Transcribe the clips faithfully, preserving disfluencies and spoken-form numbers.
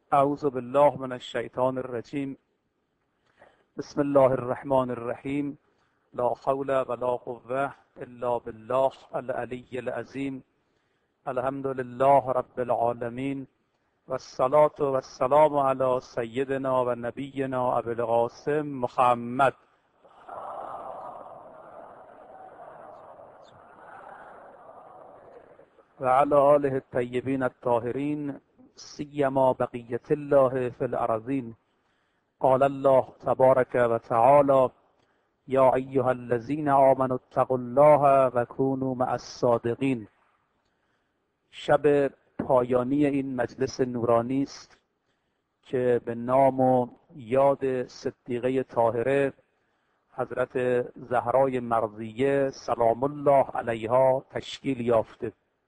اعوذ بالله من الشیطان الرجیم. بسم الله الرحمن الرحیم. لا حول ولا قوة الا بالله العلی العظیم. الحمد لله رب العالمین والصلاة والسلام علی سیدنا و نبینا ابی القاسم محمد و علی آله الطیبین الطاهرین سیما بقیت الله فی الارضین. قال الله تبارک و تعالی یا ایها الذین آمنوا اتقوا الله و کونوا مع الصادقین. شب پایانی این مجلس نورانی است که به نام و یاد صدیقه طاهره حضرت زهرای مرضیه سلام الله علیها تشکیل یافته.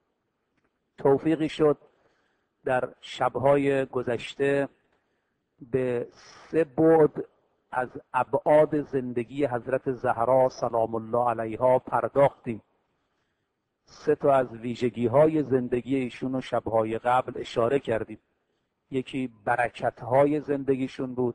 توفیقی شد در شبهای گذشته به سه بعد از ابعاد زندگی حضرت زهرا سلام الله علیها پرداختیم. سه تا از ویژگی های زندگی ایشون رو شبهای قبل اشاره کردیم. یکی برکت های زندگیشون بود،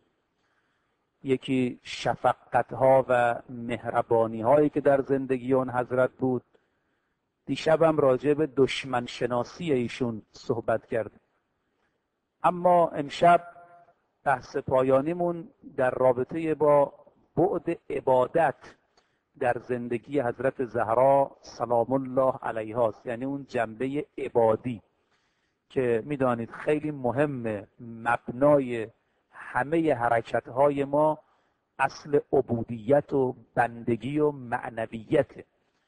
یکی شفقت ها و مهربانی هایی که در زندگی اون حضرت بود. دیشب هم راجع به دشمن شناسی ایشون صحبت کردیم. اما امشب بحث پایانیمون در رابطه با بعد عبادت در زندگی حضرت زهرا سلام الله علیها است، یعنی اون جنبه عبادی که میدانید خیلی مهمه. مبنای همه حرکت‌های ما اصل عبودیت و بندگی و معنویته.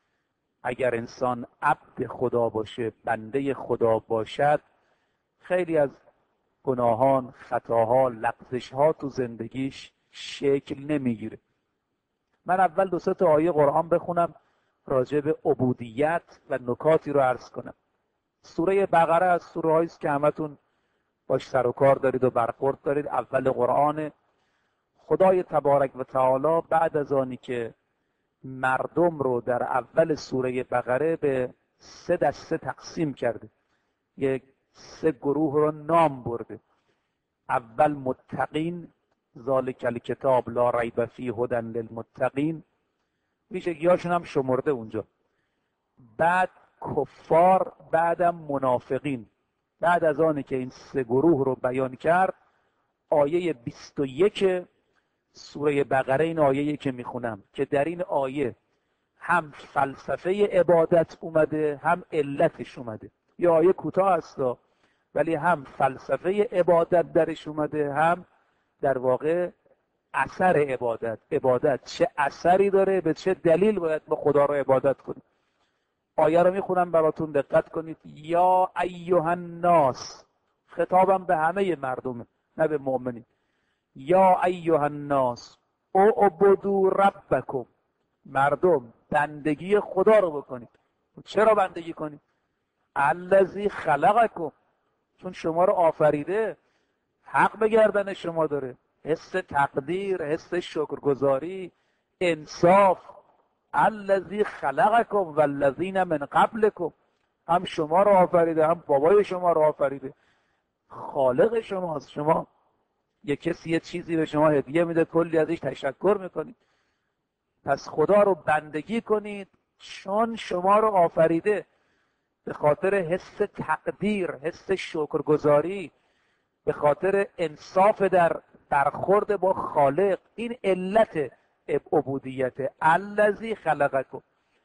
اگر انسان عبد خدا باشه، بنده خدا باشد، خیلی از گناهان، خطاها، لغزش‌ها تو زندگیش شکل نمیگیره. من اول دو سه تا آیه قرآن بخونم راجع به عبودیت و نکاتی رو عرض کنم. سوره بقره از سوره هایی است که همتون باش سر و کار دارید و برخورد دارید. اول قرآن. خدای تبارک و تعالی بعد از آنی که مردم رو در اول سوره بقره به سه دسته تقسیم کرده، یک سه گروه رو نام برده. اول متقین، ذالک الکتاب لا ریب فیه هدی للمتقین، ویژگی‌هاشون هم شمرده اونجا. بعد کفار، بعدم منافقین. بعد از آنی که این سه گروه رو بیان کرد، آیه بیست و یک سوره بقره، این آیه‌ای که میخونم که در این آیه هم فلسفه عبادت اومده هم علتش اومده. یه آیه کوتاه است ولی هم فلسفه عبادت درش اومده، هم در واقع اثر عبادت. عبادت چه اثری داره، به چه دلیل باید ما خدا رو عبادت کنیم. آیه رو میخونم براتون، دقت کنید. یا ایها الناس، خطابم به همه مردمه نه به مؤمنین. یا ایها الناس اعبدوا ربکم. مردم بندگی خدا رو بکنید. چرا بندگی کنید؟ الذی خلقکم، چون شما رو آفریده، حق به گردن شما داره. حس تقدیر، حس شکرگزاری، انصاف. الذی خلقکم والذین من قبلکم، هم شما رو آفریده هم بابای شما رو آفریده. خالق شماست. شما یه کسی یه چیزی به شما هدیه میده، کلی ازش تشکر میکنید. پس خدا رو بندگی کنید چون شما رو آفریده. به خاطر حس تقدیر، حس شکرگزاری، به خاطر انصاف در برخورد با خالق. این علت عبودیت. الذی خلقکم.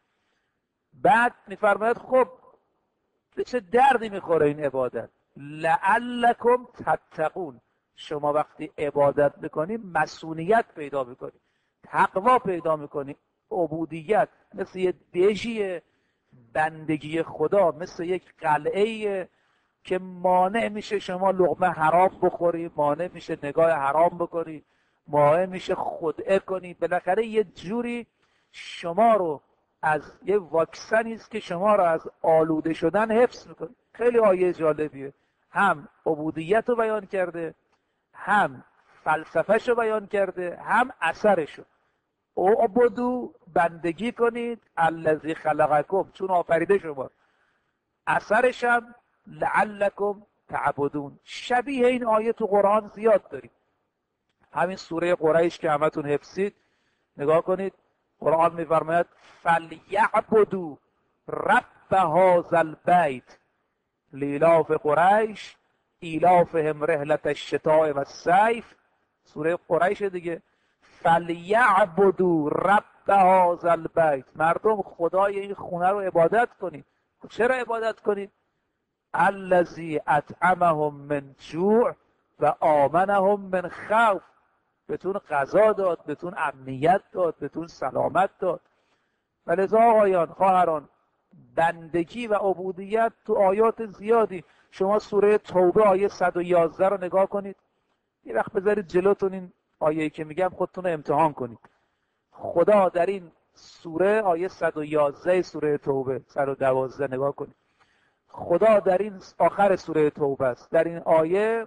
بعد میفرماید خب به چه دردی میخوره این عبادت؟ لعلکم تتقون. شما وقتی عبادت میکنید مسئولیت پیدا میکنید، تقوا پیدا میکنید. عبودیت مثل یه دژی بندگی خدا، مثل یک قلعه که مانع میشه شما لقمه حرام بخوری، مانع میشه نگاه حرام بکنی، مانع میشه خدعه کنی. بالاخره یه جوری شما رو از یه واکسنی است که شما رو از آلوده شدن حفظ میکنه. خیلی آیه جالبیه. هم عبودیت رو بیان کرده، هم فلسفه‌شو بیان کرده، هم اثرشو. اعبدوا، بندگی کنید، الذی خلقکم، چون آفریده شما. اثرش هم لعلکم تعبدون. شبیه این آیه تو قرآن زیاد داریم. همین سوره قریش که همتون حفظید نگاه کنید، قرآن می‌فرماید فلیعبدوا رب هذا البیت لیلاف قریش ایلافهم رحلة الشتاء والصیف. سوره قریش دیگه. فلیعبدوا رب هذا البیت، مردم خدای این خونه رو عبادت کنید. چرا عبادت کنید؟ الذی اطعمهم من جوع و آمنهم من خوف. بهتون غذا داد، بهتون امنیت داد، بهتون سلامت داد. ولذا آقایان خواهران، بندگی و عبودیت تو آیات زیادی. شما سوره توبه آیه صد و یازده رو نگاه کنید. یه وقت بذارید جلوتون این آیه‌ای که میگم خودتون رو امتحان کنید. خدا در این سوره آیه صد و یازده سوره توبه صد و دوازده نگاه کنید. خدا در این آخر سوره توبه است، در این آیه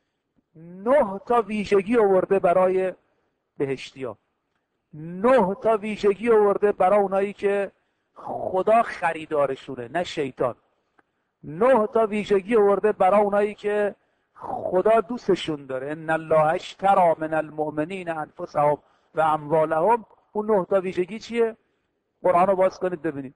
نه تا ویژگی آورده برای بهشتیان. نه تا ویژگی آورده برای اونایی که خدا خریدارشونه نه شیطان. نه تا ویژگی آورده برای اونایی که خدا دوستشون داره. ان الله اشتری من المؤمنین انفسهم و اموالهم. اون نه تا ویژگی چیه؟ قرآن رو باز کنید ببینید.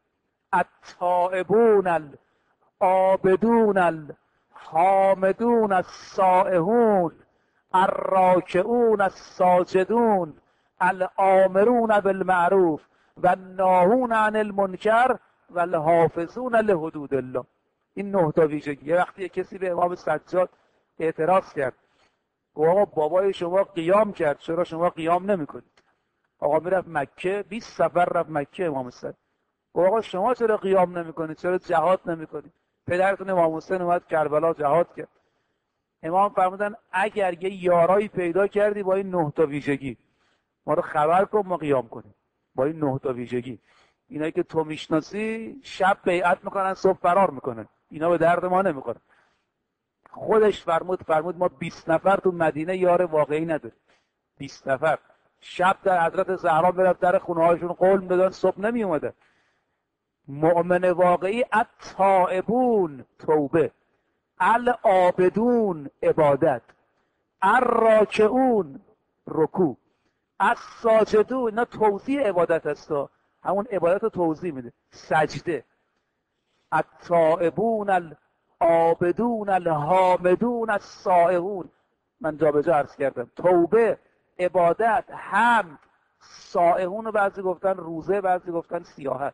التائبون العابدون الحامدون السائحون الراکعون الساجدون الآمرون بالمعروف و الناهون عن المنکر و الحافظون لحدود الله. این نه تا ویژگی. یه وقتی کسی به امام سجاد اعتراض کرد، گفت آقا بابای شما قیام کرد، چرا شما قیام نمی‌کنید؟ آقا میرفت مکه، بیست سفر رفت مکه امام حسین. گفت آقا شما چرا قیام نمی‌کنید؟ چرا جهاد نمی‌کنید؟ پدرتون امام حسین اومد کربلا جهاد کرد. امام فرمودن اگر یه یارایی پیدا کردی با این نه تا ویژگی، ما رو خبر کن ما قیام کنیم. با این نه تا ویژگی. اینایی که تو میشناسی شب بیعت میکنن صبح فرار میکنن، اینا به درد ما نمیخورن. خودش فرمود فرمود ما بیست نفر تو مدینه یار واقعی نداریم. بیست نفر شب در حضرت زهرا میرفت در خونه هاشون قول میدادن، صبح نمی اومدن. مؤمن واقعی التائبون توبه، العابدون عبادت، الراکعون رکوع، الساجدون اینا توضیح عبادت است، همون عبادت رو توضیح میده. سجده، التائبون العابدون الحامدون السائحون. من جا به جا عرض کردم. توبه، عبادت، حمد، سائحون رو بعضی گفتن روزه، بعضی گفتن سیاحت.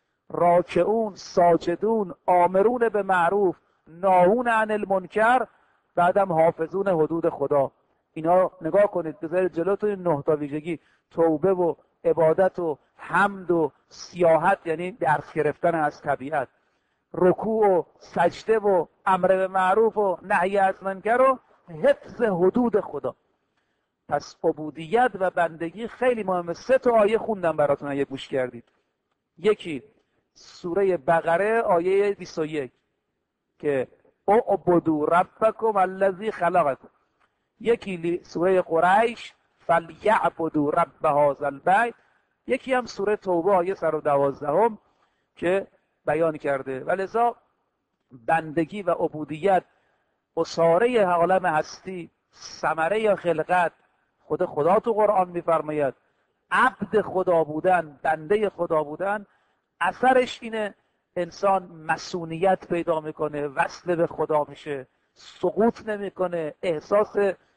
راکعون، ساجدون، آمرون به معروف، ناهون عن المنکر، بعدم حافظون حدود خدا. اینا نگاه کنید، بذارید جلوتون این نه تا ویژگی، توبه و عبادت و حمد و سیاحت یعنی درس گرفتن از طبیعت، رکوع و سجده و امر به معروف و نهی از منکر و حفظ حدود خدا. پس عبودیت و بندگی خیلی مهمه. سه تا آیه خوندم براتون اگه گوش کردید. یکی سوره بقره آیه بیست و یک که اعبدوا ربکم الذی خلقکم. یکی سوره قریش فلیعبدوا رب هذا البیت. یکی هم سوره توبه آیه صد و دوازده که بیان کرده. ولذا بندگی و عبودیت اساره عالم هستی، ثمره خلقت. خود خدا تو قرآن میفرماید عبد خدا بودن، بنده خدا بودن، اثرش اینه انسان مسئولیت پیدا میکنه، وصل به خدا میشه، سقوط نمیکنه، احساس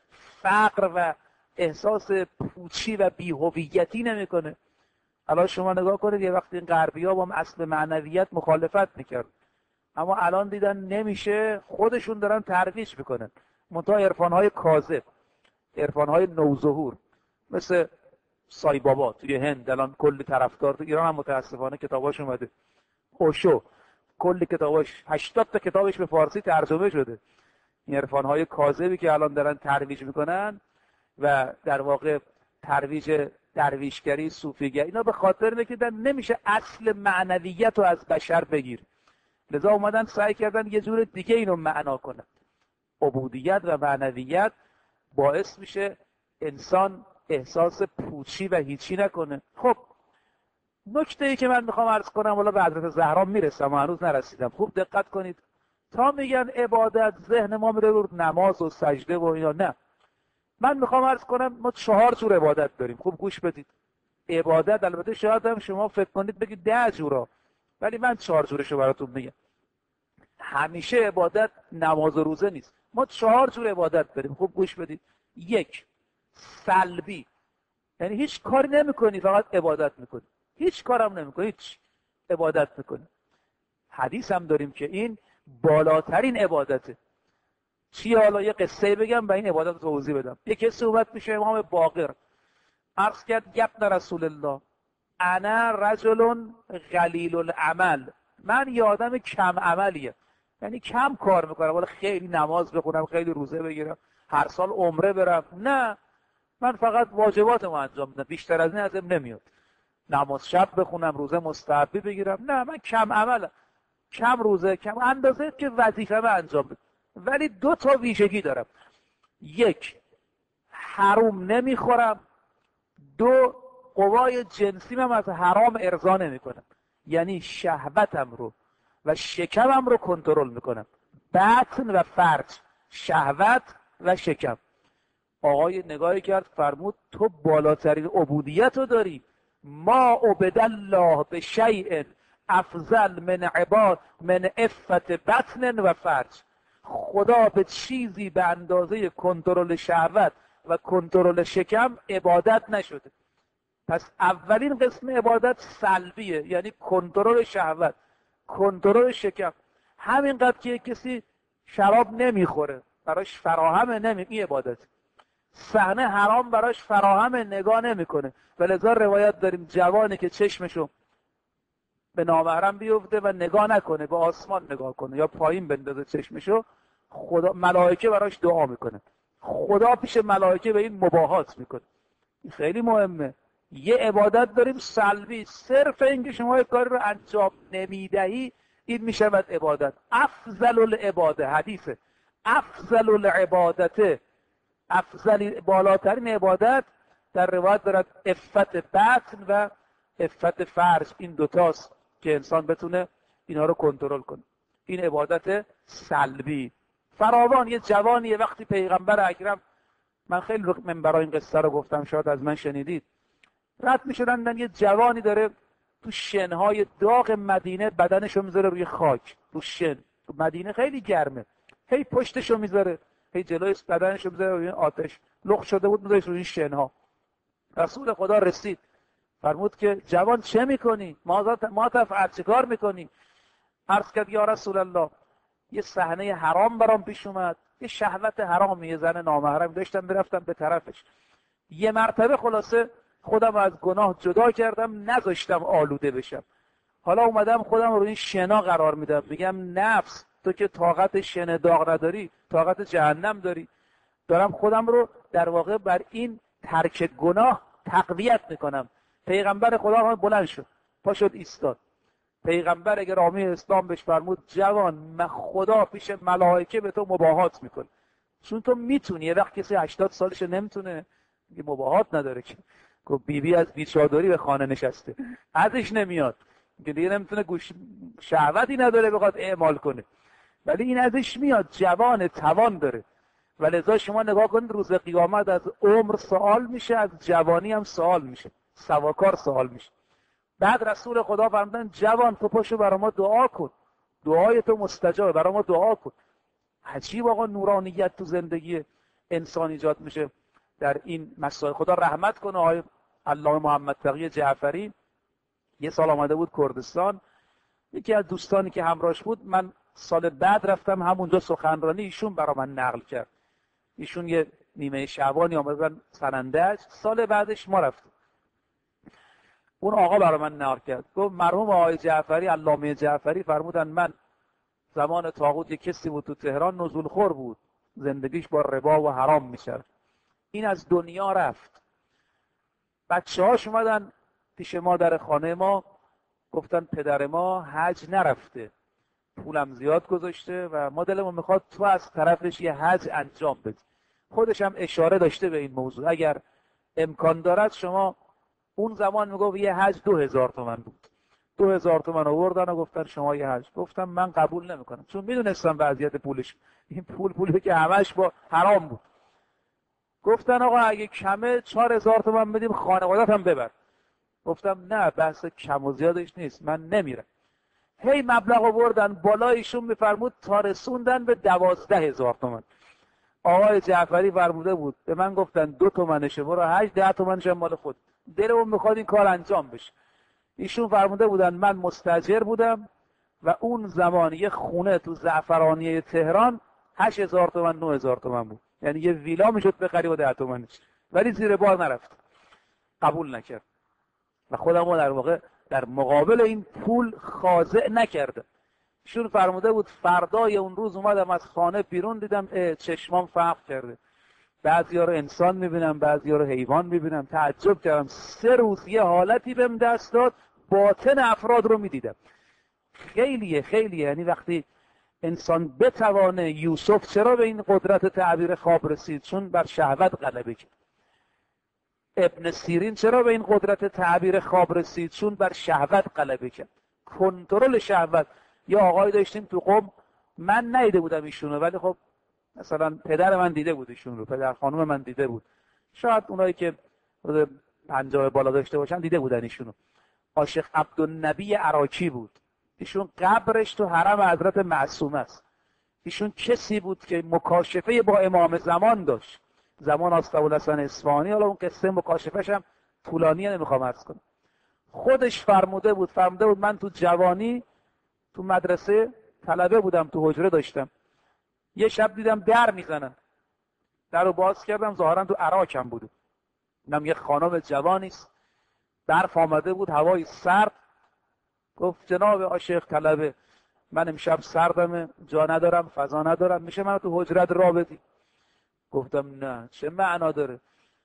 فقر و احساس پوچی و بی‌هویتی نمیکنه. الان شما نگاه کنید، یه وقتی این غربی‌ها با اصل معنویت مخالفت میکرد، اما الان دیدن نمیشه، خودشون دارن ترویج میکنن. منتها عرفان‌های کاذب، عرفان‌های نوظهور مثل سای بابا توی هند الان کلی طرفدار، تو ایران هم متاسفانه کتاباش اومده. اوشو کلی کتاباش، هشتاد تا کتابش به فارسی ترجمه شده. این عرفان‌های کاذبی که الان دارن ترویج میکنن و در واقع ترویج درویشگری، صوفیگری، اینا به خاطر اینه که نمیشه اصل معنویت رو از بشر بگیر. لذا اومدن سعی کردن یه جور دیگه اینو معنا کنن. عبودیت و معنویت باعث میشه انسان احساس پوچی و هیچی نکنه. خب نکته ای که من میخوام عرض کنم، والا به حضرت زهرا میرسم و هنوز نرسیدم. خوب دقت کنید. تا میگن عبادت ذهن ما میره رو نماز و سجده و اینا. نه، من میخوام عرض کنم ما چهار جور عبادت داریم. خوب گوش بدید. عبادت البته شاید هم شما فکر کنید بگید ده جورا، ولی من چهار جورشو براتون میگم. همیشه عبادت نماز و روزه نیست. ما چهار جور عبادت داریم. خوب گوش بدید. یک، سلبی، یعنی هیچ کاری نمیکنی، فقط عبادت میکنی. هیچ کارم نمیکنی، هیچ عبادت میکنی. حدیث هم داریم که این بالاترین عبادته. چی؟ حالا یه قصه بگم و این عبادت توضیح بدم. یکی صحبت میشه امام باقر عرض کرد یبن رسول الله انا رجل قلیل العمل، من یه آدم کم عملیه، یعنی کم کار میکنم، ولی خیلی نماز بخونم، خیلی روزه بگیرم، هر سال عمره برم. نه، من فقط واجباتمو انجام میدم، بیشتر از این ازم نمیاد. نماز شب بخونم، روزه مستحبی بگیرم، نه، من کم عملم، کم روزه، کم اندازه که وظیفه‌مو انجام بدم. ولی دو تا ویژگی دارم. یک، حرام نمیخورم. دو، قوای جنسیم هم از حرام ارضا نمیکنم، یعنی شهوتم رو و شکمم رو کنترل میکنم. بطن و فرج، شهوت و شکم. آقای نگاهی کرد فرمود تو بالاترین عبودیت رو داری. ما عبد الله به شیء افضل من عباد من عفت بطن و فرج. خدا به چیزی به اندازه کنترل شهوت و کنترل شکم عبادت نشده. پس اولین قسم عبادت سلبیه، یعنی کنترل شهوت، کنترل شکم. همینقدر که کسی شراب نمیخوره براش فراهمه، نمی این عبادت. صحنه حرام براش فراهمه، نگاه نمیکنه. ولذا روایت داریم جوانی که چشمشو به نامحرم بیفته و نگاه نکنه، به آسمان نگاه کنه یا پایین بندازه چشمشو، خدا ملائکه براش دعا میکنه. خدا پیش ملائکه به این مباهات میکنه. این خیلی مهمه. یه عبادت داریم سلبی، صرف اینکه شما یک کاری رو انجام نمیدهی این میشود عبادت. افضل العباده، حدیثه، افضل العبادته، افضل بالاترین عبادت در روایت دارد عفت بطن و عفت فرج. این دوتاست که انسان بتونه اینها رو کنترل کنه. این عبادت سلبی فراوان. یه جوانی وقتی پیغمبر اکرم، من خیلی من برای این قصه رو گفتم، شاید از من شنیدید، رد میشدن یه جوانی داره تو شنهای داغ مدینه بدنشو میذاره روی خاک، رو شن. تو مدینه خیلی گرمه، هی پشتشو میذاره، هی جلوی بدنشو میذاره روی آتش، لخت شده بود میذاره روی شنها. رسول خدا رسید فرمود که جوان چه میکنی؟ ما تفعل، چه کار میکنی؟ عرض کرد یا رسول الله یه صحنه حرام برام پیش اومد، یه شهوت حرامی، یه زن نامحرم داشتم میرفتم به طرفش، یه مرتبه خلاصه خودم از گناه جدا کردم، نذاشتم آلوده بشم. حالا اومدم خودم رو این شنا قرار میدم، میگم نفس تو که طاقت شن داغ نداری، طاقت جهنم داری. دارم خودم رو در واقع بر این ترک گناه تقویت میکنم. پیغمبر خدا هم بلند شد، پا شد ایستاد. پیغمبر گرامی اسلام بهش فرمود جوان، من خدا پیش ملائکه به تو مباهات میکنه، چون تو میتونی. یه وقت کسی هشتاد سالش نمیتونه، دیگه مباهات نداره که. گفت بی بی از بیچادری به خانه نشسته، ازش نمیاد که دیگه نمیتونه، گوش شهوتی نداره بخواد اعمال کنه، ولی این ازش میاد، جوان، توان داره. ولذا شما نگاه کنید روز قیامت از عمر سوال میشه، از جوانی هم سوال میشه، سواکار سوال میشه. بعد رسول خدا فرمودن جوان تو پاشو برای ما دعا کن، دعای تو مستجابه، برای ما دعا کن. عجیب آقا نورانیت تو زندگی انسان ایجاد میشه در این مسائل. خدا رحمت کنه آقای علامه محمد تقی جعفری. یه سال آمده بود کردستان، یکی از دوستانی که همراهش بود، من سال بعد رفتم همونجا سخنرانی ایشون برای من نقل کرد. ایشون یه نیمه شعبانی آمدن سنندج، سال بعدش ما رفتیم. اون آقا برای من نقل کرد، گفت مرحوم آقای جعفری، علامه جعفری فرمودن من زمان طاغوت یک کسی بود تو تهران، نزول خور بود، زندگیش با ربا و حرام میشه. این از دنیا رفت. بچه هاش اومدن پیش ما در خانه ما، گفتن پدر ما حج نرفته، پولم زیاد گذاشته و ما دلمون میخواد تو از طرفش یه حج انجام بدی. خودش هم اشاره داشته به این موضوع، اگر امکان دارد شما، اون زمان میگفت یه حج دو هزار تومن بود، دو هزار تومن آوردن و گفتن شما یه حج. گفتم من قبول نمیکنم، چون میدونستم وضعیت پولش، این پول پولی که همش با حرام بود. گفتن آقا اگه کمه چهار هزار تومن بدیم خانوادت هم ببر. گفتم نه، بحث کم و زیادش نیست، من نمیرم. هی مبلغ آوردن بالا، ایشون میفرمود تا رسوندن به دوازده هزار تومن. آقای جعفری فرموده بود به من گفتن دو تومنشه برو حج، ده تومنش مال خود، دلمون میخواد این کار انجام بشه. ایشون فرموده بودن من مستاجر بودم و اون زمان یه خونه تو زعفرانیه تهران هشت هزار تومن نه هزار تومن بود، یعنی یه ویلا میشد بخری با ده تومنش، ولی زیر بار نرفت، قبول نکرد و خودمو در واقع در مقابل این پول خاضع نکرده. ایشون فرموده بود فردای اون روز اومدم از خانه بیرون، دیدم چشمام فرق کرده، بعضیا رو انسان میبینم بعضیا رو حیوان میبینم. تعجب کردم، سه روز یه حالتی بهم دست داد باطن افراد رو میدیدم. خیلیه خیلیه، یعنی وقتی انسان بتوانه، یوسف چرا به این قدرت تعبیر خواب رسید؟ چون بر شهوت غلبه کرد. ابن سیرین چرا به این قدرت تعبیر خواب رسید؟ چون بر شهوت غلبه کرد، کنترل شهوت. یا آقای داشتیم تو قم، من ندیده بودم ایشونو، ولی خب مثلا پدر من دیده بود ایشون رو، پدر خانم من دیده بود، شاید اونایی که پنجاه بالا داشته باشن دیده بودن ایشونو. عاشق عبدالنبی عراقی بود، ایشون قبرش تو حرم حضرت معصومه است. ایشون کسی بود که مکاشفه با امام زمان داشت، زمان آستاولسان اصفهانی. حالا اون قصه مکاشفه‌ش هم طولانیه، نمیخوام عرض کنم. خودش فرموده بود فرموده بود من تو جوانی تو مدرسه طلبه بودم، تو حجره داشتم، یه شب دیدم در میزنن، در رو باز کردم، ظاهرا تو عراق هم بوده، دیدم یه خانم جوانی است، برف آمده بود، هوای سرد. گفت جناب عاشق طلبه من امشب سردمه، جا ندارم، فضا ندارم، میشه من تو حجرت را بدی؟ گفتم نه، چه معنا داره؟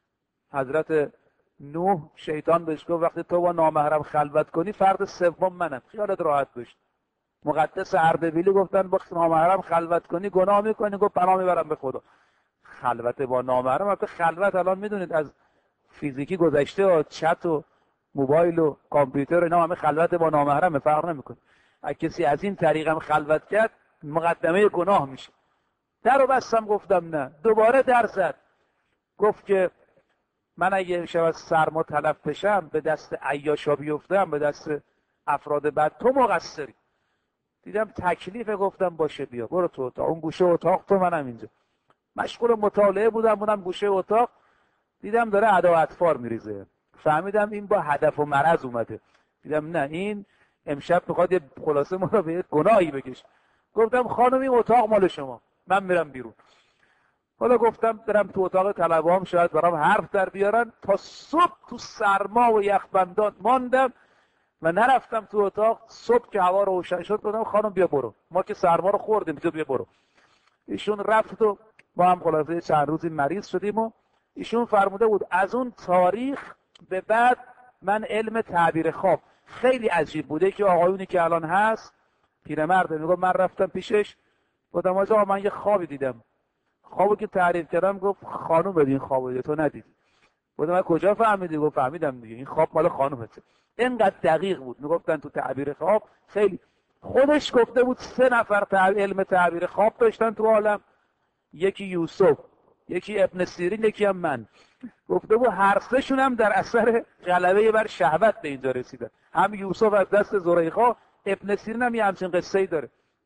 حضرت نوح شیطان بهش گفت وقتی تو با نامحرم خلوت کنی فرد سوم منم، خیالت راحت باش. مقدس اردبیلی گفتن با نامحرم خلوت کنی گناه میکنی، گفت پناه میبرم به خدا. خلوت با نامحرم، البته خلوت الان میدونید از فیزیکی گذشته و چت و موبایل و کامپیوتر اینا همه خلوت با نامحرم، فرق نمیکنه. اگه کسی از این طریقم خلوت کرد مقدمه گناه میشه. درو بستم، گفتم نه. دوباره در زد، گفت که من اگه شب از سرما تلف بشم، به دست عیاشا بیفتم، به دست افراد بد، تو مقصری. دیدم تکلیف، گفتم باشه بیا برو تو اتاق، اون گوشه اتاق تو، منم اینجا. مشغول مطالعه بودم بودم گوشه اتاق، دیدم داره ادا و اطفار میریزه. فهمیدم این با هدف و مرض اومده. دیدم نه، این امشب میخواد یه خلاصه ما رو به گناهی بکشه. گفتم خانم این اتاق مال شما، من میرم بیرون. حالا گفتم برم تو اتاق طلبه‌ام، شاید برام حرف در بیارن. تا صبح تو سرما و یخبندان ماندم و نرفتم تو اتاق. صبح که هوا روشن شد گفتم خانم بیا برو، ما که سرما رو خوردیم، تو بیا برو. ایشون رفت و ما هم خلاصه چند روزی مریض شدیم و ایشون فرموده بود از اون تاریخ به بعد من علم تعبیر خواب خیلی عجیب بوده که آقایونی که الان هست، پیرمرده، میگه من رفتم پیشش گفتم آقا من یه خوابی دیدم. خوابو که تعریف کردم گفت خانم بدین خوابو دیدی تو ندیدی. گفتم من کجا فهمیدی؟ گفت فهمیدم دیگه، این خواب مال خانومته. اینقدر دقیق بود. میگفتن تو تعبیر خواب خیلی. خودش گفته بود سه نفر تعبیر علم تعبیر خواب داشتن تو عالم، یکی یوسف، یکی ابن سیرین، یکی هم من. گفته بود هر سه شون هم در اثر غلبه بر شهوت به اینجا رسیدن. هم یوسف از دست زلیخا، ابن سیرین هم یه همچین قصه‌ای داره.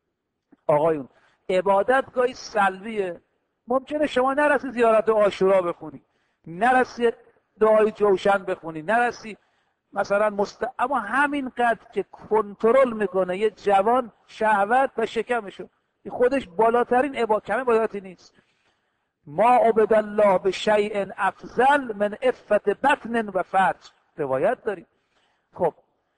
آقایون عبادت گاهی سلبیه. ممکنه شما نرسی زیارت عاشورا بخونی، نرسی دعای جوشن بخونی، نرسی مثلا مست... اما همینقدر که کنترل میکنه یه جوان شهوت و شکمشو، این خودش بالاترین عبادت، کم عبادتی نیست. ما عبد الله به شیء افضل من عفت بطن و فرج، روایت داریم. خب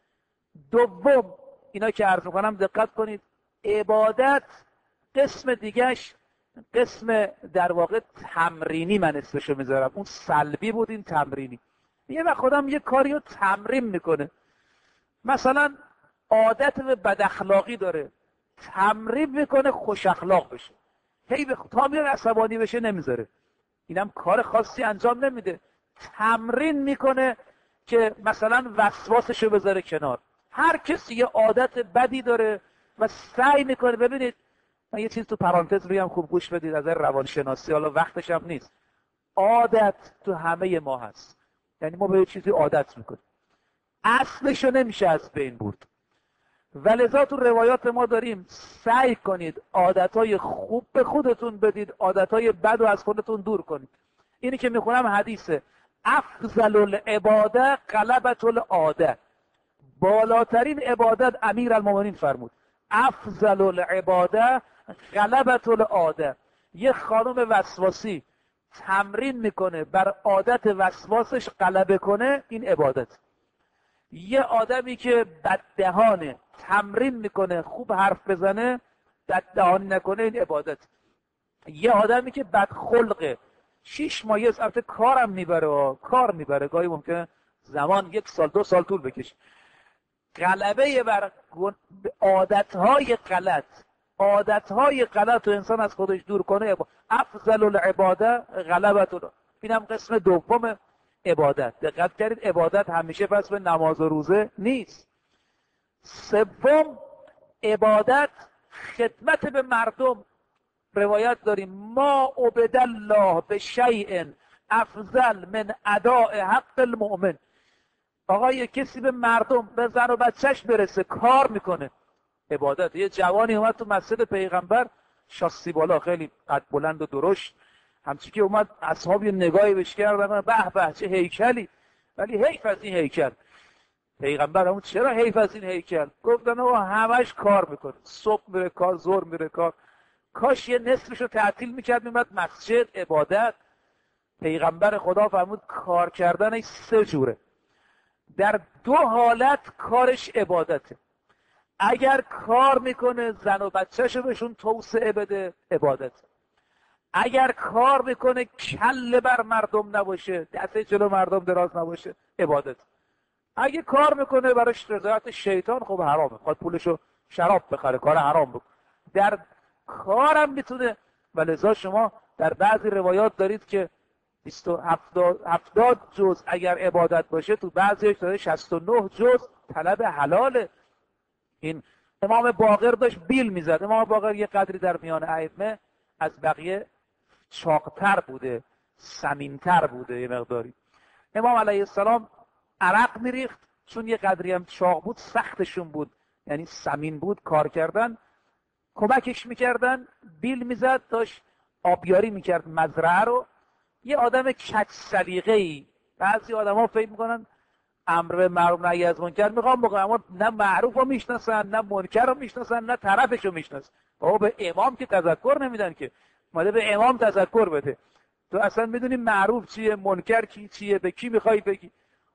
دوم اینا که عرض میکنم دقت کنید، عبادت قسم دیگهش قسم در واقع تمرینی، من اسمشو میذارم، اون سلبی بود این تمرینی. یه وقت خودم یه کاری رو تمرین میکنه، مثلا عادت به بد اخلاقی داره، تمرین میکنه خوش اخلاق بشه، هی به تا میره عصبانی بشه نمیذاره، اینم کار خاصی انجام نمیده، تمرین میکنه که مثلا وسواسشو بذاره کنار، هر کسی یه عادت بدی داره و سعی میکنه. ببینید من یه چیز تو پرانتز بگم، خوب گوش بدید، از روانشناسی، حالا وقتش هم نیست. عادت تو همه ما هست، یعنی ما به یه چیزی عادت میکنیم، اصلشو نمیشه از بین برد. ولذا تو روایات ما داریم سعی کنید عادتهای خوب به خودتون بدید، عادتهای بد رو از خودتون دور کنید. اینی که میخونم حدیثه، افضل العباده غلبة العاده. بالاترین عبادت امیرالمومنین فرمود افضل العباده غلبة العاده. یه خانم وسواسی تمرین میکنه بر عادت وسواسش غلبه کنه، این عبادت. یه آدمی که بددهانه تمرین میکنه خوب حرف بزنه، بددهانی نکنه، این عبادت. یه آدمی که بدخلقه، شیش ماهی از البته کارم میبره، کار میبره، گاهی ممکنه زمان یک سال دو سال طول بکشه، غلبه بر عادتهای غلط، عادتهای غلط و انسان از خودش دور کنه، افضل العباده غلبة. اینم قسم دوم عبادت. دقت کردید عبادت همیشه پس به نماز و روزه نیست. سوم عبادت خدمت به مردم. روایت داریم ما عبد الله به شیء افضل من اداء حق المؤمن. آقا یه کسی به مردم، به زن و بچهش برسه، کار میکنه، عبادت. یه جوانی اومد تو مسجد پیغمبر، شاسی بالا، خیلی قد بلند و درشت، همچی که اومد اصحاب یه نگاهی بهش کردن، به به چه هیکلی، ولی حیف از این هیکل. پیغمبر همون چرا حیف از این هیکل؟ گفتن آقا همش کار میکنه، صبح میره کار، ظهر میره کار، کاش یه نصفشو تعطیل میکرد میمد مسجد عبادت. پیغمبر خدا فرمود کار کردنش سه جوره، در دو حالت کارش عبادته. اگر کار میکنه زن و بچه‌شو بهشون توسعه بده، عبادت. اگر کار میکنه کله بر مردم نباشه، دست جلو مردم دراز نباشه، عبادت. اگه کار میکنه براش رضایت شیطان، خب حرامه، خواهد پولشو شراب بخره، کار حرام بکن. در کارم میتونه. ولذا شما در بعضی روایات دارید که بیست و هفتاد جز اگر عبادت باشه، تو بعضیش داره شصت و نه جز طلب حلاله. این امام باقر داشت بیل میزد. امام باقر یه قدری در میان ائمه از بقیه چاقتر بوده، سمینتر بوده یه مقداری. امام علیه السلام عرق میریخت، چون یه قدری هم چاق بود، سختشون بود، یعنی سمین بود کار کردن، کمکش میکردن، بیل میزد، داشت آبیاری میکرد مزرعه رو. یه آدم کج سلیقه‌ای، بعضی آدما فکر میکنن امر به معروف نهی از منکر میخوام بکنن، اما نه معروف رو میشناسن، نه منکر رو میشناسن، نه طرفش رو میشناسن. بابا به امام که تذکر نمیدن که، ماده به امام تذکر بده. تو اصلا میدونی معروف چیه، منکر کی چیه، به کی میخوای بگی؟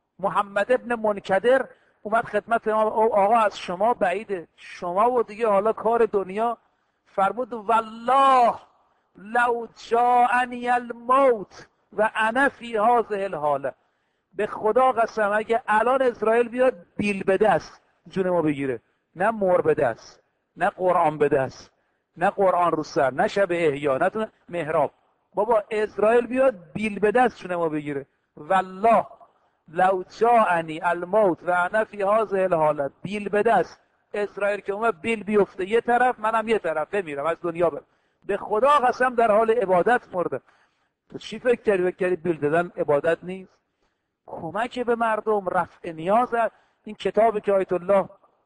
محمد ابن منکدر اومد خدمت امام، آقا از شما بعیده، شما و دیگه حالا کار دنیا. فرمود والله لو جاءنی الموت و انا فی هذه الحاله. به خدا قسم اگه الان اسرائیل بیاد بیل به دست جون ما بگیره، نه مر به دست، نه قرآن به دست، نه قرآن رو سر، نه شب احیا، نه محراب، بابا اسرائیل بیاد بیل به دست جون ما بگیره. والله لو جاءنی الموت و انا فی هذه الحاله، بیل به دست، اسرائیل که اومد بیل بیفته یه طرف، منم یه طرف بمیرم، از دنیا برم. به خدا قسم در حال عبادت مرده. تو چی فکر کردی؟ فکر کردی بیل دادن عبادت نیست؟ کمک به مردم، رفع نیاز. این کتابی که آیت الله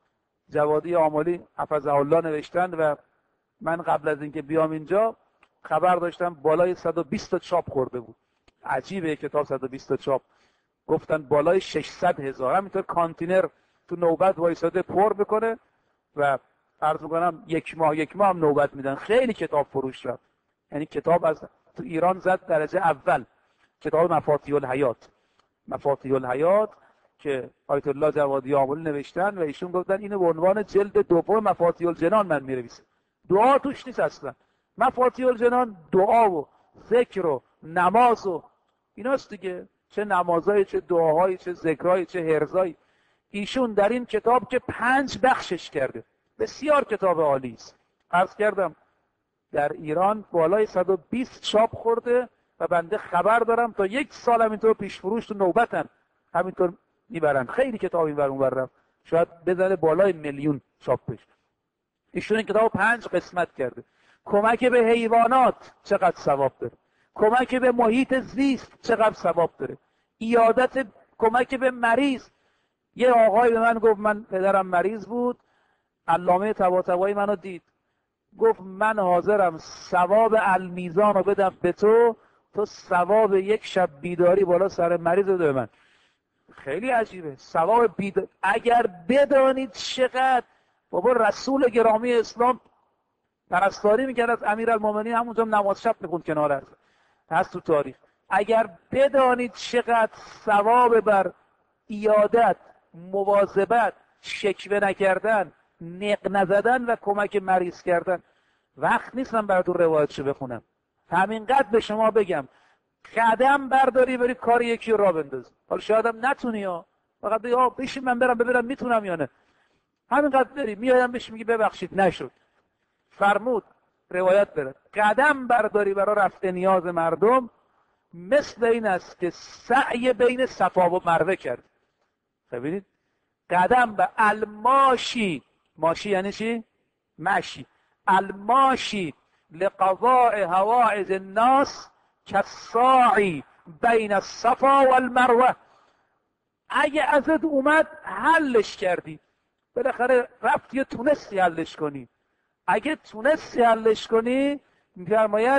جوادی آملی حفظه الله نوشتند و من قبل از اینکه بیام اینجا خبر داشتم بالای صد و بیست تا چاپ خورده بود. عجیبه کتاب صد و بیست تا چاپ. گفتن بالای ششصد هزار. همینطور کانتینر تو نوبت وایساده پر بکنه و عرض میکنم یک ماه یک ماه هم نوبت میدن. خیلی کتاب فروش رفت. یعنی کتاب از تو ایران زد درجه اول. کتاب مفاتیح الحیات، مفاتیح الحیات که آیت الله جوادی آملی نوشتن و ایشون گفتن اینو به عنوان جلد دوم مفاتیح الجنان من می‌نویسم. دعا توش نیست اصلا. مفاتیح الجنان دعا و ذکر و نماز و ایناست دیگه، چه نمازایی، چه دعاهایی، چه ذکرایی، چه هرزایی. ایشون در این کتاب که پنج بخشش کرده، بسیار کتاب عالی است. عرض کردم در ایران بالای صد و بیست چاپ خورده و بنده خبر دارم تا یک سال همینطور پیش فروش تو نوبتن، همینطور میبرن. خیلی کتاب این ور اون ور رفت. شاید بزنه بالای میلیون چاپش. ایشون این کتابو پنج قسمت کرده. کمک به حیوانات چقدر ثواب داره، کمک به محیط زیست چقدر ثواب داره، عیادت، کمک به مریض. یه آقای به من گفت، من پدرم مریض بود، علامه طباطبایی منو دید، گفت من حاضرم ثواب المیزان رو بدم به تو، تو ثواب یک شب بیداری بالا سر مریض رو به من. خیلی عجیبه ثواب بیداری. اگر بدانید چقدر بابا رسول گرامی اسلام پرستاری میکرد از امیرالمومنین، همونجا نماز شب میخوند کنار از هست تو تاریخ. اگر بدانید چقدر ثواب بر عیادت، مواظبت، شکوه نکردن، نق نزدن و کمک مریض کردن. وقت نیستم براتون روایتشو بخونم، همینقدر به شما بگم قدم برداری بری کار یکی رو را بنداز. حالا شاید هم نتونی ها، فقط بگی آه بشین من برم ببینم میتونم یا نه. همینقدر بری میادم بهش میگی ببخشید نشد. فرمود روایت بره قدم برداری برای رفع نیاز مردم مثل این است که سعی بین صفا و مروه کرد. ببینید قدم به الماشی، ماشی یعنی چی؟ مشی. الماشی لقضاء حوائج الناس کالساعی بین الصفا والمروه. اگه ازت اومد حلش کردی، بالاخره رفتی تونستی حلش کنی. اگه تونستی حلش کنی میفرماید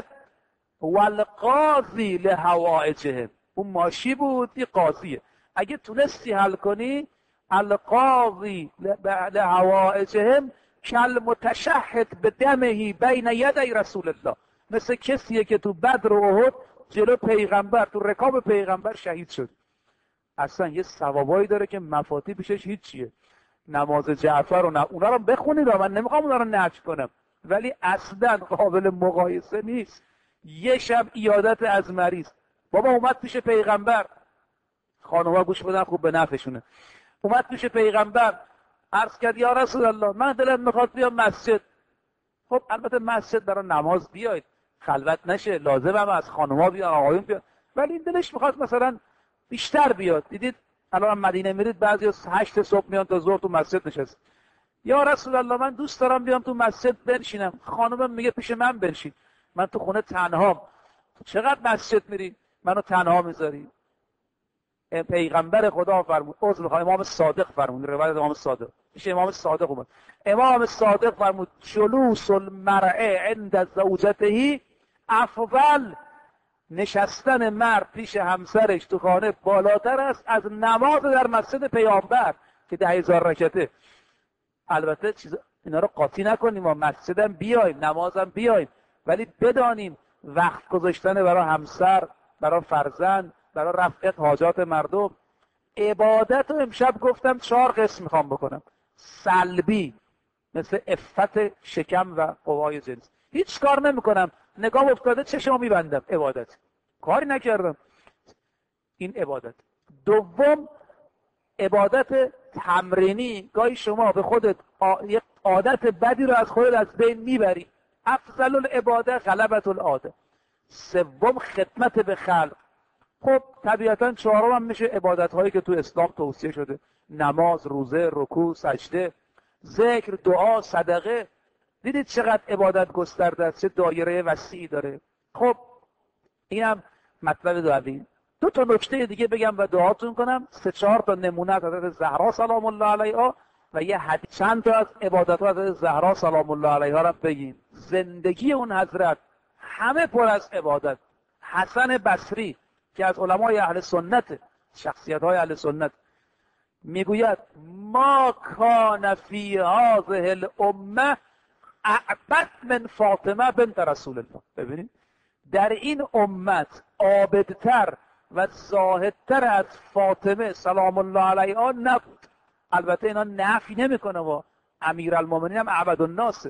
والقاضی لحوائجهم، اون ماشی بود این قاضیه. اگه تونستی حل کنی القاضی لحوائجهم کالمتشهد بدمه بین یدی رسول الله، مثل کسیه که تو بدر و احد جلو پیغمبر، تو رکاب پیغمبر شهید شد. اصلا یه ثوابایی داره که مفاتی پیشش هیچیه. نماز جعفر رو نه، اونا رو بخونید، من نمیخوام اونا رو نفی کنم، ولی اصلا قابل مقایسه نیست. یه شب عیادت از مریض، بابا اومد پیش پیغمبر، خانوما گوش بدن خوب به نفعشونه، اومد پیش پیغمبر عرض کرد یا رسول الله من دلم میخواد بیام مسجد. خب البته مسجد برای نماز بیاید، خلوت نشه، لازم هم از خانوما بیان آقایون بیان، ولی این دلش میخواد مثلا بیشتر بیاد. دیدید الان مدینه میرید بعضی از هشت صبح میان تا ظهر تو مسجد نشست. یا رسول الله من دوست دارم بیام تو مسجد بنشینم، خانومم میگه پیش من بنشین، من تو خونه تنهام. تو چقدر مسجد میری منو تنها میذاری؟ پیغمبر خدا فرمود، عذر میخوام، امام صادق فرمود، روایت امام صادق، پیش امام صادق اومد، امام صادق فرمود جلوس المرء عند زوجته افضل، نشستن مرد پیش همسرش تو خانه بالاتر است از نماز در مسجد پیامبر که ده هزار رکعته. البته چیز اینا رو قاطی نکنیم، ما مسجدم بیایم، نمازم بیایم، ولی بدانیم وقت گذاشتن برای همسر، برای فرزند، برای رفع حاجات مردم. عبادت رو امشب گفتم چهار قسم میخوام بکنم. سلبی مثل عفت شکم و قوای جنس، هیچ کار نمیکنم، نگاه افتاده چشمو میبندم، عبادت، کاری نکردم، این عبادت. دوم عبادت تمرینی، گاهی شما به خودت یک عادت بدی رو از خودت از بین میبری، افضل العباده غلبت العاده. سوم خدمت به خلق. خب طبیعتا چهارم هم میشه عبادت هایی که تو اسلام توصیه شده، نماز، روزه، رکوع، سجده، ذکر، دعا، صدقه. دیدید چقدر عبادت گسترده است، چه دایره وسیعی داره. خب اینم مطلب دوم. دو تا نکته دیگه بگم و دعاتون کنم. سه چهار تا نمونه از حضرت زهرا سلام الله علیها و یه حدیث، چند تا از عبادت ها حضرت زهرا سلام الله علیها را بگیم. زندگی اون حضرت همه پر از عبادت. حسن بصری که از علمای اهل سنت، شخصیت های اهل سنت، میگوید ما کان فی هذه الامه اعبد من فاطمه بنت رسول الله. ببینید در این امت عابدتر و زاهدتر از فاطمه سلام الله علیها نبود. البته اینا نفی نمیکنه و امیرالمومنین هم اعبد الناس.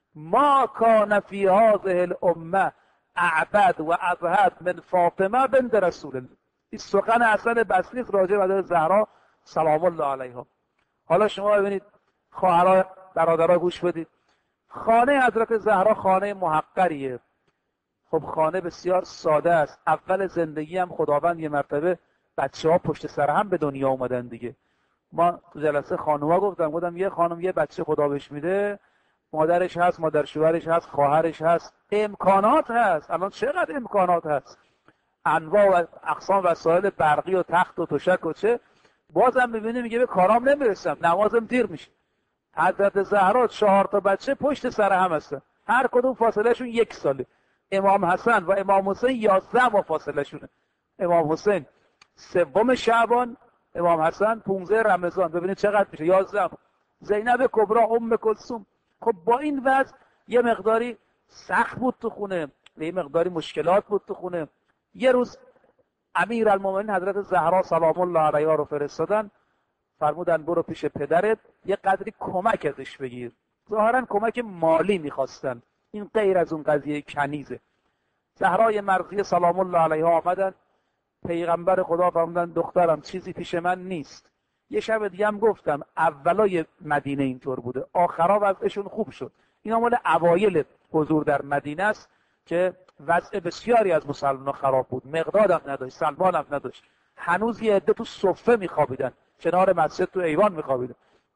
ما کان فی هذه الامه اعبد و ازهد من فاطمه بنت رسول الله. این سخن حسن بصری راجع به حضرت زهرا سلام الله علیها. حالا شما ببینید خواهرای برادرها گوش بدید. خانه حضرت زهرا خانه محقریه. خب خانه بسیار ساده است. اول زندگی هم خداوند یه مرتبه بچه ها پشت سر هم به دنیا اومدن دیگه. ما تو جلسه خانوما گفتم گفتم یه خانم یه بچه خدا بهش میده، مادرش هست، مادر شوهرش هست، خواهرش هست، امکانات هست. الان چقدر امکانات هست، انواع و اقسام وسایل برقی و تخت و تشک و چه، بازم میبینی میگه به کارام نمیرسم، نمازم دیر میشه. حضرت زهرا چهار تا بچه پشت سر هم هستن، هر کدوم فاصله شون یک ساله. امام حسن و امام حسین یازده ماه فاصله شونه. امام حسین سوم شعبان، امام حسن پانزده رمضان. ببینید چقدر میشه، یازده ماه. زینب کبرا، ام کلثوم. خب با این وضع یه مقداری سخت بود تو خونه، یه مقداری مشکلات بود تو خونه. یه روز امیرالمومنین حضرت زهرا سلام الله علیها رو فرستادن، فرمودن برو پیش پدرت یه قدری کمک ازش بگیر. ظاهرا کمک مالی میخواستن، این غیر از اون قضیه کنیزه. زهرای مرضیه سلام الله علیها آمدن، پیغمبر خدا فرمودن دخترم چیزی پیش من نیست. یه شب دیگه هم گفتم اولای مدینه اینطور بوده، آخرا وضعشون خوب شد. اینا مال اوایل حضور در مدینه است که وضع بسیاری از مسلمانان خراب بود. مقداد هم نداشت، سلمان هم نداشت. هنوز یه عده تو صفه میخوابیدن، کنار مسجد تو ایوان میخوابیدن.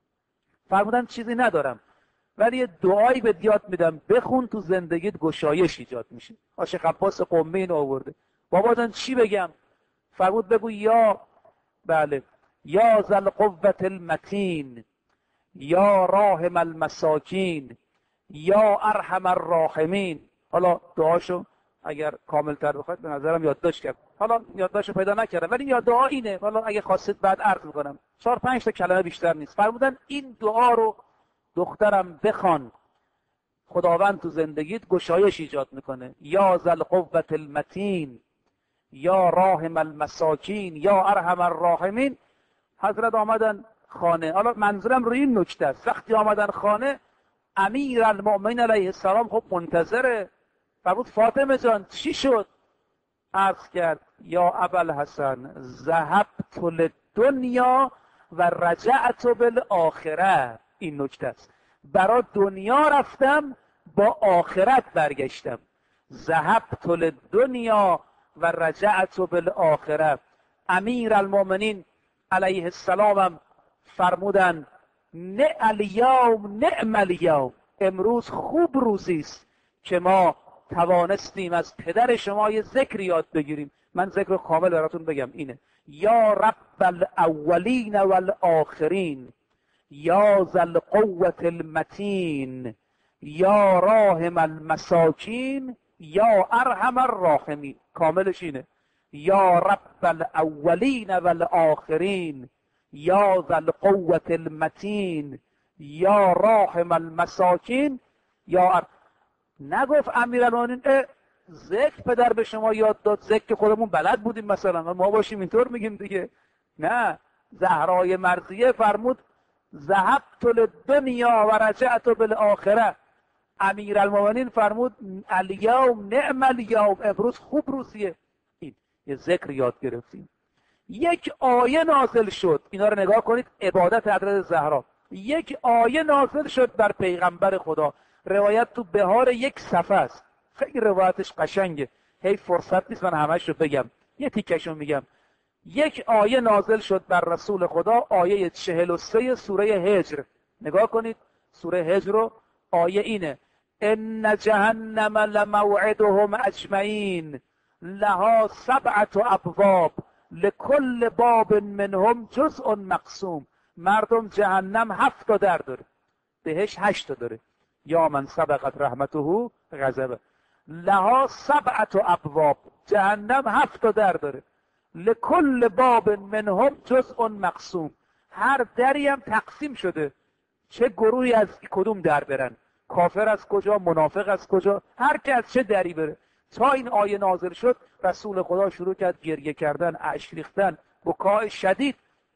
فرمودن چیزی ندارم ولی یه دعایی به یاد میدم بخون، تو زندگیت گشایش ایجاد میشه. شیخ عباس قمی اینو آورده. بابا جان چی بگم؟ فرمود بگو یا بله یا ذل قوت المتین، یا راحم المساکین، یا ارحم الراحمین. حالا دعاشو اگر کامل تر بخواید به نظرم یادداشت کرد، حالا یادداشتو پیدا نکردم ولی یا دعا اینه، حالا اگه خواستید بعد عرض میکنم. چهار پنج تا کلمه بیشتر نیست. فرمودن این دعا رو دخترم بخوان، خداوند تو زندگیت گشایش ایجاد میکنه. یا ذل قوت المتین، یا راحم المساکین، یا ارحم الراحمین. حضرت آمدن خانه. حالا منظورم روی این نکته است، وقتی آمدن خانه امیرالمومنین علیه السلام خب منتظره. فرمود فاطمه جان چی شد؟ عرض کرد یا ابوالحسن ذهبت للدنیا و رجعت بالآخره. این نکته است، برای دنیا رفتم با آخرت برگشتم. ذهبت للدنیا و رجعت بالآخره. امیرالمومنین علیه السلام هم فرمودن نعم الیوم نعم الیوم، امروز خوب روزی است که ما توانستیم از پدر شما یه ذکر یاد بگیریم. من ذکر کامل براتون بگم اینه: یا رب الاولین والآخرین، یا ذل قوت المتین، یا راحم المساکین، یا ارحم الراحمین. کاملش اینه: یا رب الاولین والآخرین، یا ذل قوت المتین، یا راحم المساکین، یا ار... نگفت امیرالمومنین ذکر پدر به شما یاد داد، ذکر که خودمون بلد بودیم مثلا ما باشیم اینطور میگیم دیگه. نه، زهرای مرضیه فرمود ذهبت للدنیا و رجعت بالآخره. امیرالمومنین فرمود الیوم نعم الیوم، امروز خوب روزیه. این یه ذکر یاد گرفتیم. یک آیه نازل شد، اینا رو نگاه کنید، عبادت حضرت زهرا. یک آیه نازل شد بر پیغمبر خدا. روایت تو بهار یک صفحه است، خیلی روایتش قشنگه، هی فرصت نیست من همش رو بگم، یه تیکشو میگم. یک آیه نازل شد بر رسول خدا، آیه چهل و سه سوره هجر. نگاه کنید سوره هجر رو، آیه اینه: ان جهنم لموعدهم اجمعین لها سبعة ابواب لكل باب منهم جزء مقسوم. مردم جهنم هفت تا در داره، بهش هشت تا داره. یا من سبقت رحمته غضبه. لها سبعة ابواب، جهنم هفت تا در داره. لكل باب منهم جزء مقسوم، هر دری هم تقسیم شده، چه گروهی از کدوم در برن، کافر از کجا، منافق از کجا، هر کی از چه دری بره. تا این آیه نازل شد رسول خدا شروع کرد گریه کردن، اشک ریختن، بکای شدید.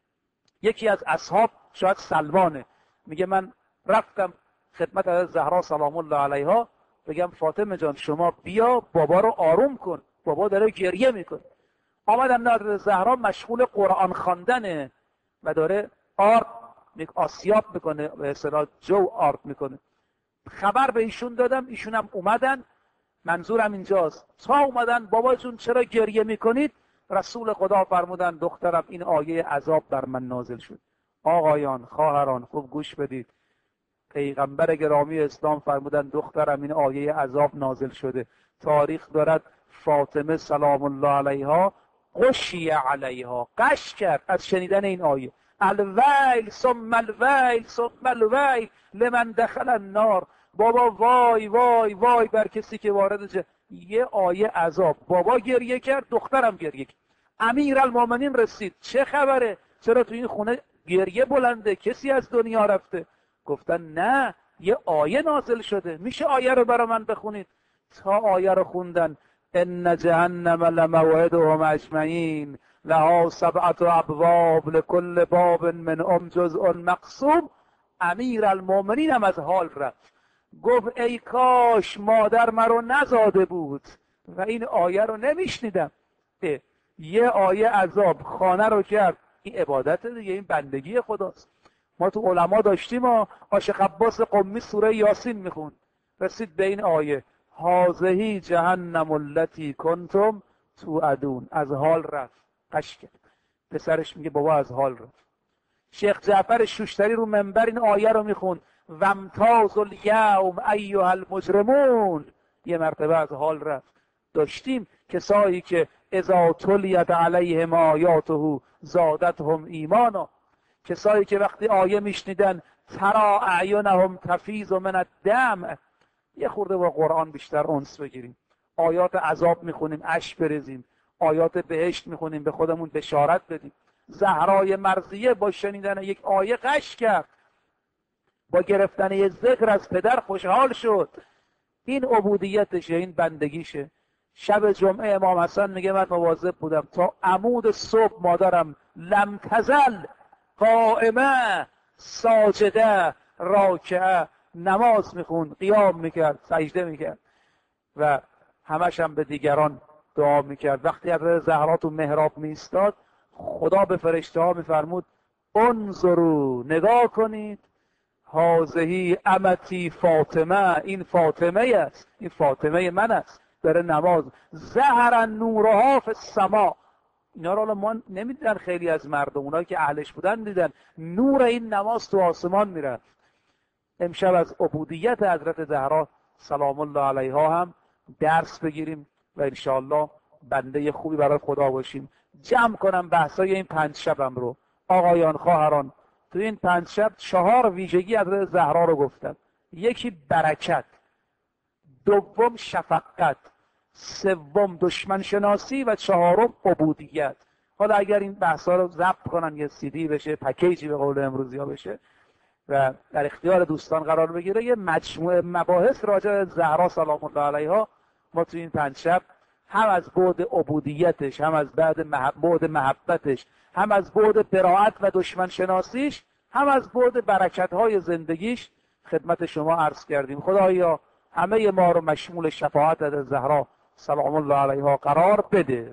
یکی از اصحاب، شاید سلمانه، میگه من رفتم خدمت از زهرا سلام الله علیها بگم فاطمه جان شما بیا بابا رو آروم کن، بابا داره گریه میکنه. آمدم نادر زهرا مشغول قرآن خواندنه و داره آرت آسیاب میکنه، به اصطلاح جو آرت میکنه. خبر به ایشون دادم، ایشون هم اومدن. منظورم اینجاست تا اومدن بابا جون چرا گریه میکنید؟ رسول خدا فرمودن دخترم این آیه عذاب بر من نازل شد. آقایان، خواهران، خوب گوش بدید. پیغمبر گرامی اسلام فرمودن دخترم این آیه عذاب نازل شده. تاریخ دارد فاطمه سلام الله علیها غشی علیها، قش کرد از شنیدن این آیه. الویل ثم الویل ثم الویل لمن دخل النار. بابا وای وای وای بر کسی که وارد جه. یه آیه عذاب. بابا گریه کرد، دخترم گریه کرد. امیرالمومنین رسید، چه خبره؟ چرا تو این خونه گریه بلنده؟ کسی از دنیا رفته؟ گفتن نه، یه آیه نازل شده. میشه آیه رو برای من بخونید؟ تا آیه رو خوندن. ان جهنم لموعدهم اجمعین لها سبعة ابواب لكل باب منهم جزء مقسوم. امیرالمومنین هم از حال رفت، گفت ای کاش مادر مرا نزاده بود و این آیه رو نمیشنیدم. یه آیه عذاب خانه رو کرد. این عبادت دیگه، این بندگی خداست. ما تو علما داشتیم و عاشق عباس قمی سوره یاسین میخوند، رسید به این آیه هذه جهنم التی کنتم توعدون. از حال رفت، قش کرد. پسرش میگه بابا از حال رفت. شیخ جعفر شوشتری رو منبر این آیه رو میخوند وامتازوا الیوم ایها المجرمون. یه مرتبه از حال رفت. داشتیم کسایی که اذا تلیت علیهم آیاته زادتهم ایمانا، کسایی که وقتی آیه میشنیدن ترا اعینهم تفیض من الدمع. یه خورده با قرآن بیشتر انس بگیریم. آیات عذاب میخونیم اشک بریزیم، آیات بهشت میخونیم به خودمون بشارت بدیم. زهرای مرضیه با شنیدن یک آیه قش کرد، با گرفتن یک ذکر از پدر خوشحال شد. این عبودیتشه، این بندگیشه. شب جمعه امام حسن میگه من مواظب بودم تا عمود صبح مادرم لم تزل قائمه ساجده راکعه نماز میخوند، قیام میکرد، سجده میکرد و همش هم به دیگران دعا میکرد. وقتی حضرت زهرا تو محراب میستاد خدا به فرشته ها میفرمود انظروا، نگاه کنید، هذه امتی فاطمه، این فاطمه است، این فاطمه من است، داره نماز. ظهر نورها فی السما. اینا رو ما نمیدیدن خیلی از مردم، اونایی که اهلش بودن دیدن نور این نماز تو آسمان میرفت. امشب از عبودیت حضرت زهرا سلام الله علیها هم درس بگیریم و انشاءالله بنده خوبی برای خدا باشیم. جمع کنم بحثای این پنج شبم رو. آقایان، خواهران، تو این پنج شب چهار ویژگی حضرت زهرا رو گفتم. یکی برکت، دوم شفقت، سوم دشمن شناسی و چهارم عبودیت. حالا اگر این بحثا رو ضبط کنن یه سی دی بشه، پکیجی به قول امروزی ها بشه و در اختیار دوستان قرار بگیره، یه مجموعه مباحث راجع به زهرا سلام الله علیها ما تو این پنج شب هم از بعد عبودیتش، هم از بعد بعد محبتش، هم از بعد براءت و دشمن شناسیش، هم از بعد برکت‌های زندگیش خدمت شما عرض کردیم. خدایا همه ما رو مشمول شفاعت از زهرا سلام الله علیها قرار بده.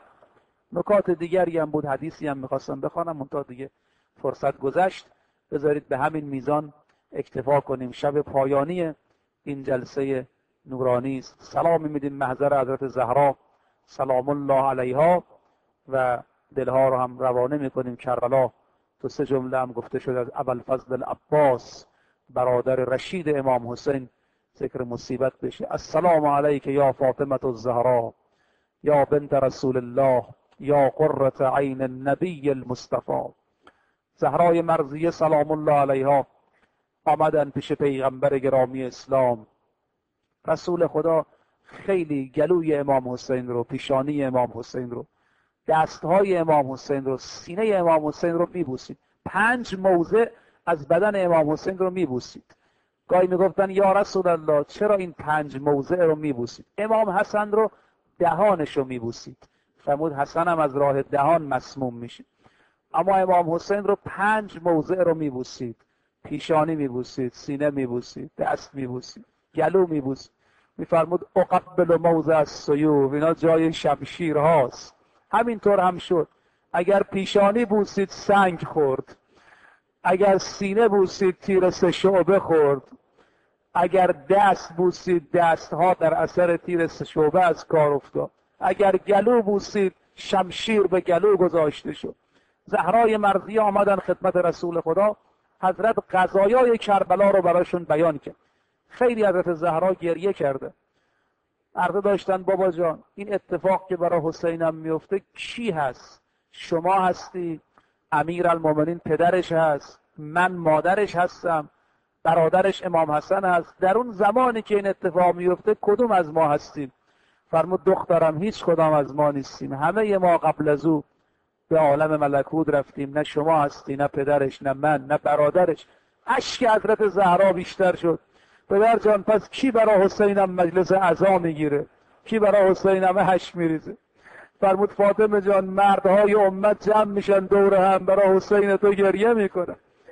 نکات دیگری هم بود، حدیثی هم میخواستم بخوانم منتها دیگه فرصت گذشت. بذارید به همین میزان اکتفا کنیم. شب پایانی این جلسه نورانی است. سلامی میدیم محضر حضرت زهرا سلام الله علیها و دلها رو هم روانه میکنیم کربلا. تو سه جمله هم گفته شد از ابوالفضل العباس برادر رشید امام حسین ذکر مصیبت بشه. السلام علیک یا فاطمه الزهرا یا بنت رسول الله یا قرة عین النبی المصطفى. زهرای مرضیه سلام الله علیها آمدن پیش پیغمبر گرامی اسلام. رسول خدا خیلی گلوی امام حسین رو، پیشانی امام حسین رو، دستهای امام حسین رو، سینه امام حسین رو میبوسید. پنج موضع از بدن امام حسین رو میبوسید. گاهی میگفتن یا رسول الله چرا این پنج موضع رو میبوسید؟ امام حسن رو دهانش رو میبوسید. فرمود حسن هم از راه دهان مسموم میشه. اما امام حسین رو پنج موضع رو میبوسید. پیشانی میبوسید، سینه میبوسید، دست میبوسید، گلو میبوسید. میفرمود اقبل موضع السیوف، اینا جای شمشیر هاست. همینطور هم شد. اگر پیشانی بوسید سنگ خورد، اگر سینه بوسید تیر سه شعبه خورد، اگر دست بوسید دستها در اثر تیر سه شعبه از کار افتاد، اگر گلو بوسید شمشیر به گلو گذاشته شد. زهرای مرضیه آمدن خدمت رسول خدا، حضرت قضایای کربلا رو براشون بیان کرد. خیلی حضرت زهرا گریه کرده. عرضه داشتن بابا جان این اتفاق که برای حسینم میفته کی هست؟ شما هستی، امیرالمومنین پدرش هست، من مادرش هستم، برادرش امام حسن هست. در اون زمانی که این اتفاق میفته کدوم از ما هستیم؟ فرمود دخترم هیچ کدام از ما نیستیم، همه ما قبل از او به عالم ملکوت رفتیم، نه شما هستی، نه پدرش، نه من، نه برادرش. اشک حضرت زهرا بیشتر شد. پدر جان پس کی برای حسینم مجلس عزا میگیره؟ کی برای حسینم هش میریزه؟ فرمود فاطمه جان مردهای امت جمع میشن دور هم برای حسین تو گریه میکنن،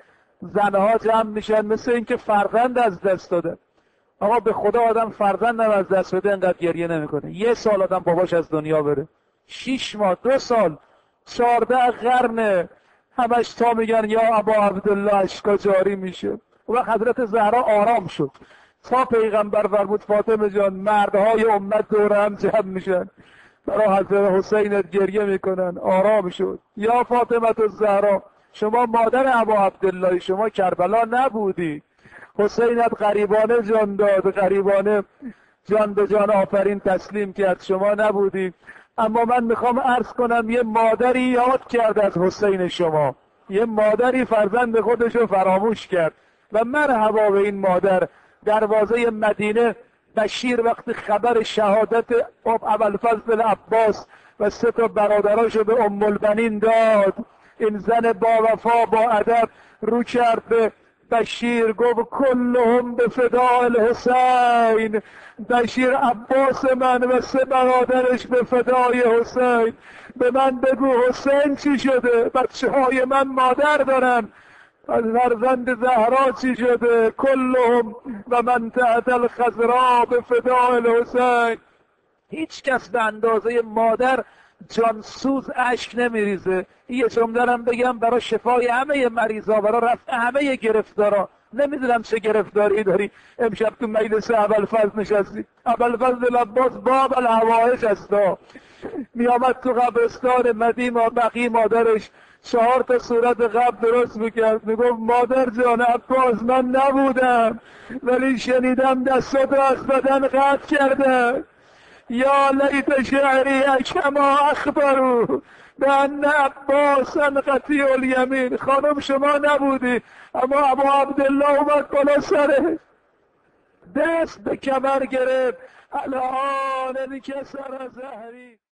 زنها جمع میشن مثل اینکه فرزند از دست داده. آقا به خدا آدم فرزندم از دست بده انقدر گریه نمیکنه. یه سال آدم باباش از دنیا بره، شیش ماه، دو سال، چهارده قرن همش تا میگن یا ابا عبدالله اشکا جاری میشه. و حضرت زهرا آرام شد تا پیغمبر فرمود فاطمه جان مردهای امت دور هم جمع میشن برای حضرت حسین گریه میکنن. آرام شد. یا فاطمه الزهرا شما مادر ابا عبدالله، شما کربلا نبودی، حسینت غریبانه جان داد، غریبانه جان به جان آفرین تسلیم کرد، شما نبودی. اما من میخوام عرض کنم یه مادری یاد کرد از حسین شما، یه مادری فرزند خودشو فراموش کرد و مرحبا به این مادر. دروازه مدینه بشیر وقتی خبر شهادت ابوالفضل عباس و سه تا برادراشو به ام البنین داد، این زن با وفا با ادب رو کرد به بشیر گفت کلهم به فداء الحسین. بشیر عباس من و سه برادرش به فدای حسین. به من بگو حسین چی شده؟ بچه های من مادر دارن، از فرزند زهرا چی شده؟ کلهم و من تحت الخضراء به فداء الحسین. هیچ کس به اندازه مادر جانسوز اشک نمیریزه. یه جمله هم بگم برای شفای همه مریضا، برای رفع همه گرفتارا. نمیدونم چه گرفتاری داری امشب تو مجلس ابوالفضل نشستی. ابوالفضل عباس باب الحوائج هستا. میامد تو قبرستان مدینه بقی مادرش چهار تا صورت قبر درست میکرد، میگفت مادر جان عباس من نبودم ولی شنیدم دستاتو از بدن قطع کرده. یا لیت شعری کما اخبرو به ان عباسا قطیع الیمین. خانم شما نبودی اما ابو عبدالله اومد بالا سره، دست به کمر گرفت الان انکسر زهری.